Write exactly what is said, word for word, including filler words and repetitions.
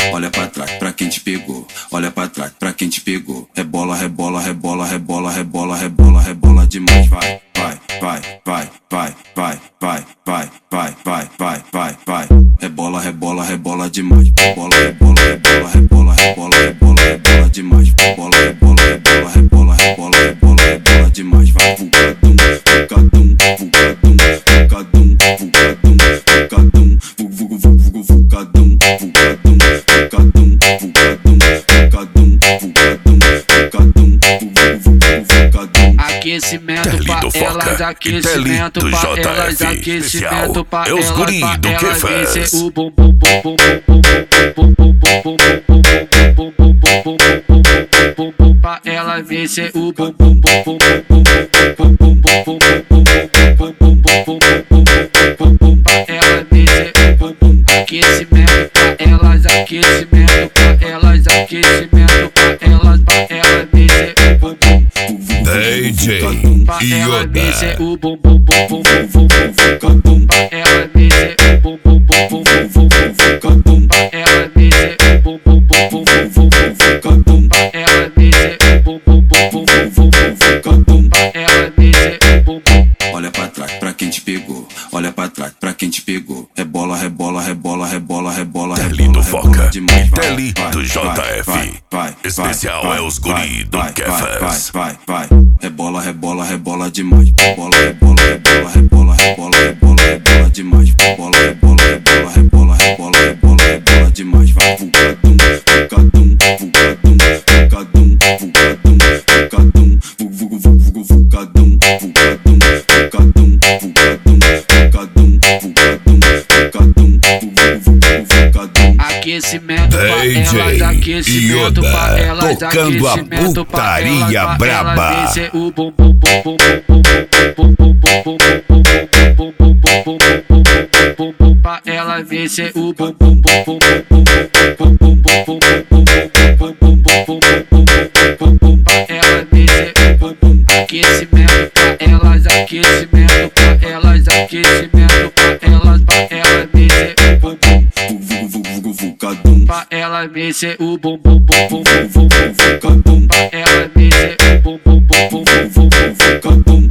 olha pra trás pra quem te pegou, olha pra trás pra quem te pegou. Rebola, rebola, rebola, rebola, rebola, rebola, rebola demais. Vai, vai, vai, vai, vai, vai, vai, vai, vai, vai, vai, vai, vai. Rebola, rebola, rebola demais. Rebola, rebola, rebola, rebola, rebola, rebola, rebola demais. Rebola, rebola, rebola, rebola, rebola, rebola, rebola demais. Vai, vulcadum, vulcadum, vulcadum, vulcadum, vulcadum, vulcadum, vulcadum, vulcadum, vulcadum, vulcadum, vulcadum, vulcadum, vulcadum, vulcadum. Aquecimento pra elas, aquecimento pra elas, aquecimento pra elas, pra elas vencer o bum bum bum bum bum bum bum bum bum bum bum bum pra ela vencer o bum bum bum bum bum bum bum bum bum bum pra ela vencer o bum bum. Aquecimento pra elas, aquecimento pra elas, aquecimento pra elas, pra ela vencer o bum bum. D J Pra ela vencer Yoda. o bum bum bum bum bum bum bum. Pra ela vencer o bum bum bum bum bum bum bum. Pra ela vencer o bum bum bum bum bum bum bum. Pra ela vencer o bum bum bum bum bum bum. Pra ela vencer o bum bum. Olha pra trás pra quem te pegou, olha pra trás pra quem te pegou. Rebola, rebola, rebola, rebola, rebola, Tele rebola, do rebola Foca demais. e Vai, Tele vai, do J vai, F. vai, vai, Especial vai, é os vai, guri do vai, Kefas. vai, vai, vai. Rebola, rebola, rebola demais. Rebola, rebola, rebola, rebola, rebola, rebola, rebola demais. Rebola, rebola, rebola, rebola, rebola, rebola, rebola demais. Vai, vulcadum, vulcadum, vulcadum, vulcadum, vulcadum, vulcadum, vulcadum, vulcadum, vulcadum, vulcadum, vulcadum, vulcadum, vulcadum, vulcadum. Aquecimento pra D elas, J aquecimento pra Yoda, elas, tocando a aquecimento pra putaria elas, pra ela braba. vencer o bum bum bum bum bum bum bum bum bum bum bum bum bum bum bum. Pra ela vencer o bum bum bum bum bum bum bum bum bum bum bum. Pra ela vencer o bum bum. Aquecimento pra elas, aquecimento pra elas, aquecimento pra elas, pra ela vencer o bum bum. Vulcadum, Pra ela vencer o bum bum bum bum bum bum bum. Pra ela vencer o bum bum bum bum bum bum.